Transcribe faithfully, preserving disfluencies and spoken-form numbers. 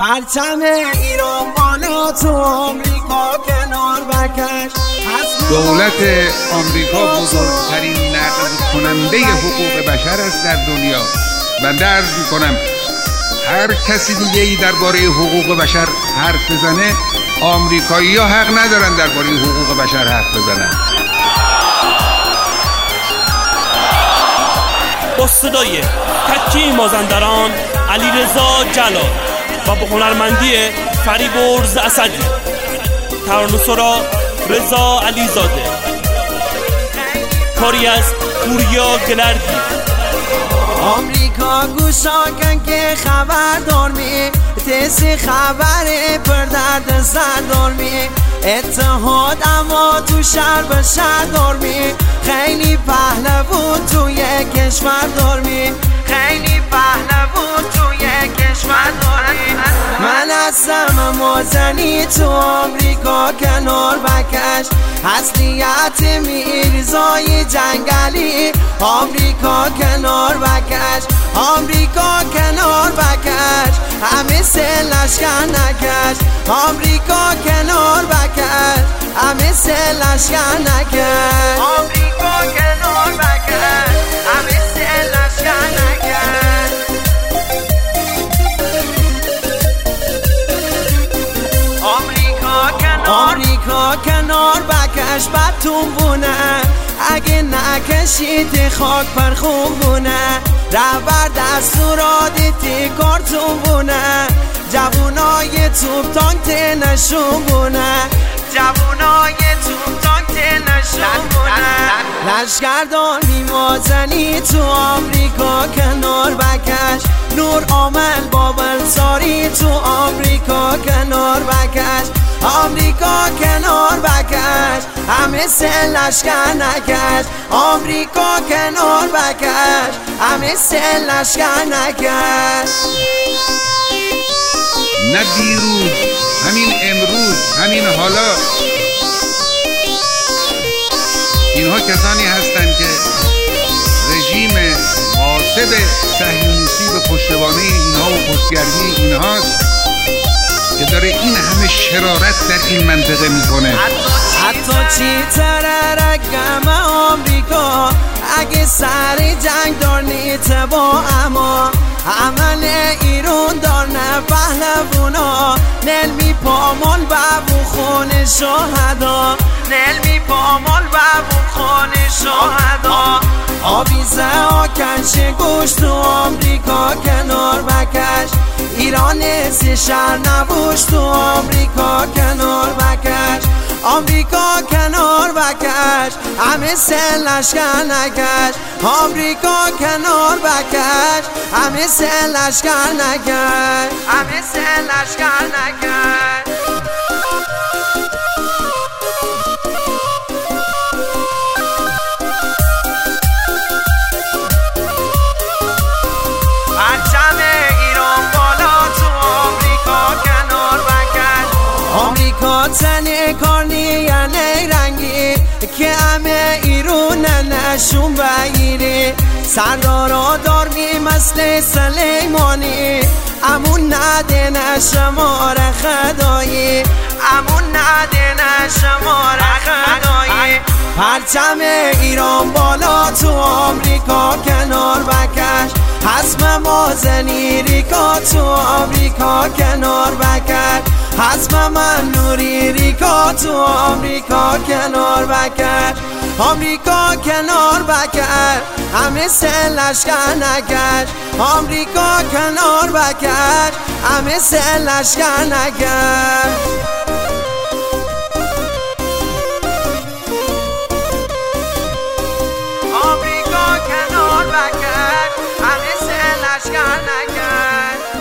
پرچم ایران بالا تو آمریکا کنار بکش. دولت آمریکا بزرگترین نقض کننده حقوق بشر است در دنیا. بنده عرض میکنم هر کسی دیگه ای درباره حقوق بشر حرف بزنه، آمریکایی ها حق ندارن درباره حقوق بشر حرف بزنن. با صدای تکی مازندران علیرضا جلال و با هنرمندی فریبرز اسدی، ترانه‌سرا رضا علیزاده، کاری از پوریا گلردی. آمریکا گوشا کن که خبر دار می تیسی خبر پر درد سر دار می اتحاد اما تو شهر به شهر دار می خیلی پهلوون توی کشور دار می خیلی پهلوون توی کشور دار می. من هستم مازنی تو آمریکا کنار بکش، اصلیت میرزای جنگلی آمریکا کنار بکش. آمریکا کنار بکش، همه سه لشکر نکش. آمریکا کنار بکش، همه سه لشکر نکش. آمریکا کنار بکش، همه سه لشکر نکش. آمریکا کنار آمریکا کنار بکش، بدتون بونه اگه نکشید خاک پر خون بونه. رهبر دستورات کارتون بونه، جوونای توپ تانک نشون بونه. جوونای توپ تانک نشون بونه. لشکردان بیمازنی تو آمریکا کنار بکش، نور عامل بابلساری تو آمریکا کنار بکش. آمریکا کنار بکش، همه سه لشکر نکش. آمریکا کنار بکش، همه سه لشکر نکش. نه دیروز، همین امروز، همین حالا اینها کسانی هستند که رژیم غاصب صهیونیستی به پشتوانه اینها و پشتگردی اینهاست که داره این همه شرارت در این منطقه میکنه. حتی چی تررکم آمریکا اگه سر جنگ دار نیت با اما عمل ایرون دار نه پهلوونا نل می پامال ببو خون شهدا نل می پامال ببو خون شهدا. آویزه ها کنش گوش تو آمریکا کنار بکش، ایران سی شهر نبوش تو آمریکا کنار بکش. آمریکا کنار بکش، همه سه لشکر نکش. آمریکا کنار بکش، همه سه لشکر نکش. همه سه لشکر نکش. پرچم ایران بالا تو آمریکا کنار بکش. آمریکا تنه کار نیه رنگی که همه ایرون نشون بگیری. سردارا دار می مثل سلیمانی امون نده نشمار خدایی امون نده نشمار خدایی. پرچم ایران بالا تو آمریکا کنار بکش، حزم مازنی ریکا تو آمریکا کنار بکش. حزم من نوری ریکا تو آمریکا کنار بکش. آمریکا کنار بکش، همه سه لشکر نکش. آمریکا کنار بکش، همه سه لشکر نکش. آمریکا کنار بکش، همه سه لشکر نکش.